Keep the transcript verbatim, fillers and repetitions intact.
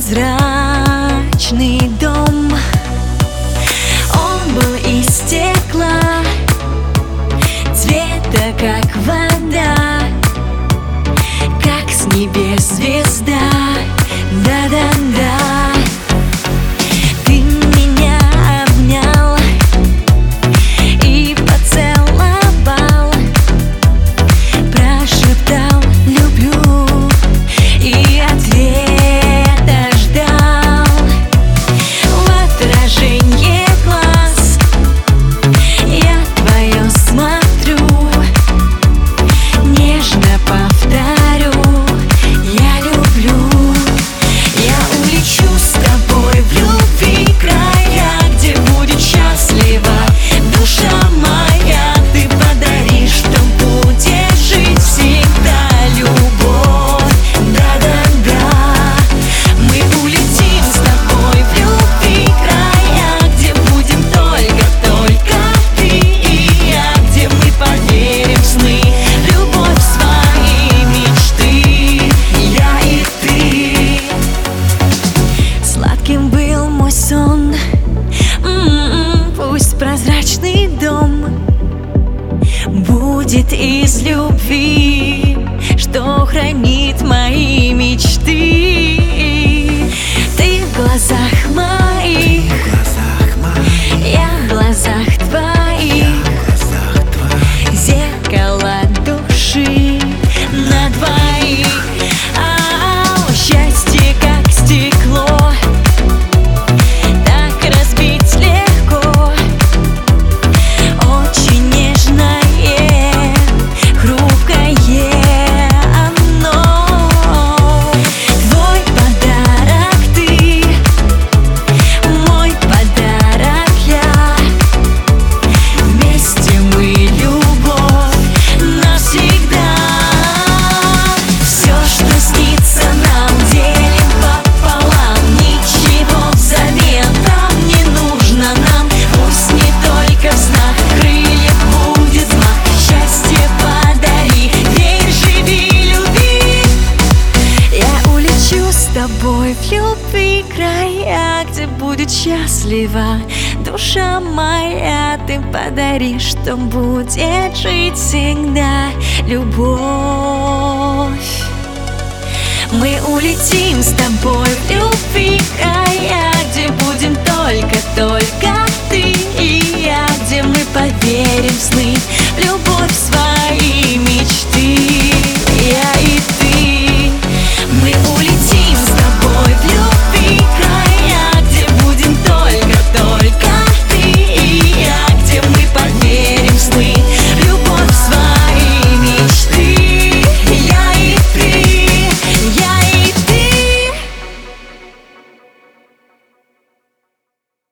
прозрачный дом. Он был из стекла, цвета как вода, как с небес звезда. Да-да-да. Ты меня обнял и поцеловал, прошептал «люблю» и ответа ждал. В отражение глаз я твое смотрю, нежно повторю: я люблю. Я улечу с тобой в любви края, где будет счастлива душа моя. Ты подаришь, там будет жить всегда любовь. Да-да-да. Мы улетим с тобой в любви края, где будем только-только ты и я, где мы поверим в сны, любовь в свои мечты, я и ты. Сладким был мой сон, м-м-м, пусть прозрачный дом будет из любви, что хранит мои мечты. Ты в глазах моих, я в глазах твоих, зеркало души на двоих. Ау, счастье как стекло, так разбить легко, очень нежное, хрупкое оно. Твой подарок ты, мой подарок я, вместе мы любовь навсегда. Все, что снится нам, делим пополам, ничего взамен там не нужно нам. Пусть не только в снах крыльев будет взмах, счастье подари, верь, живи, люби. Я улечу с тобой в любви края, где будет счастлива душа моя. Ты подаришь, что будет жить всегда любовь. Мы улетим с тобой в любви края, где будем только-только ты и я, где мы поверим в сны, в любовь